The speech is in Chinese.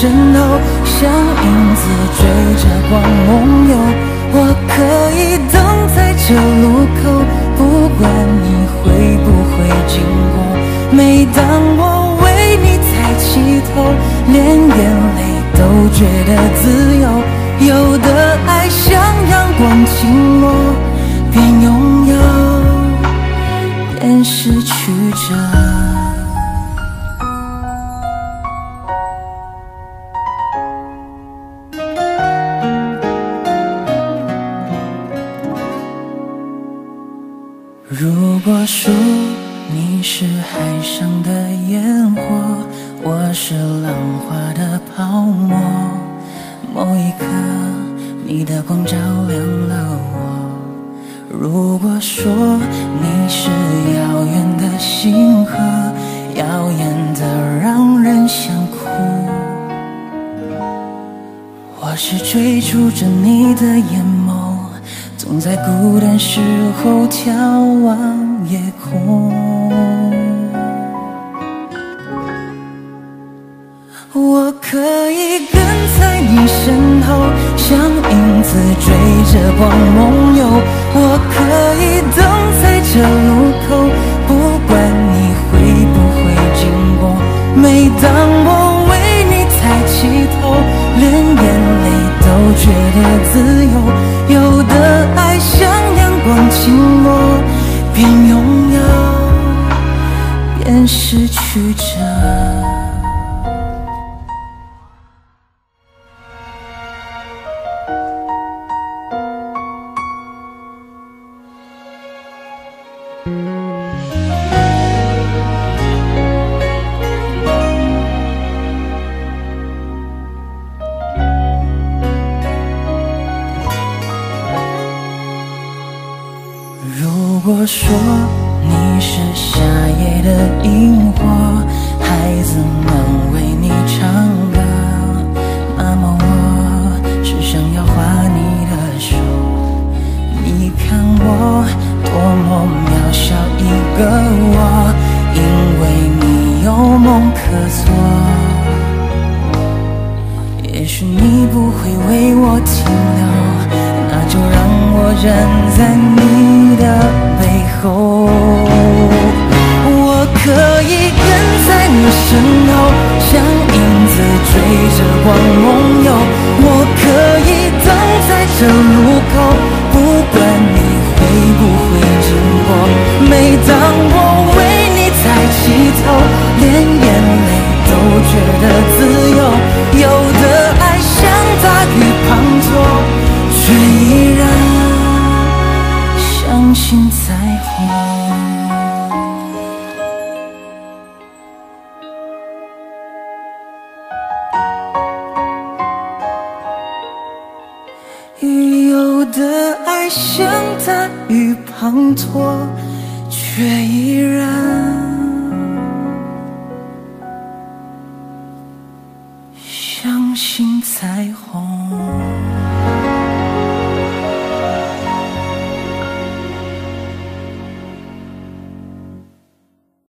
身后，像影子追着光梦游。我可以等在这路口，不管你会不会经过。每当我为你抬起头，连眼泪都觉得自由。有的爱像阳光倾落，边拥有边失去着。如果说你是海上的烟火，我是浪花的泡沫，某一刻你的光照亮了我。如果说你是遥远的星河，耀眼的让人想哭，我是追逐着你的眼眸，总在孤单时候眺望夜空。我可以跟在你身后，像影子追着光梦游。我可以等在这路口，不管你会不会经过。每当我为你抬起头，连眼泪都觉得自由。有的爱像阳光倾落，边拥有边失去着。如果说你是夏夜的萤火，孩子们为你唱歌，那么我只想要画你的手。你看我多么渺小一个我，因为你有梦可做。也许你不会为我停留，那就让我站在你的背后。我可以跟在你身后，像影子追着光梦游。我可以等在这路口，不管你会不会经过。每当我为你抬起头，连眼泪都觉得自由。有的爱像大雨滂沱，却依然相信彩虹。有的爱像大雨滂沱，却依然相信彩虹。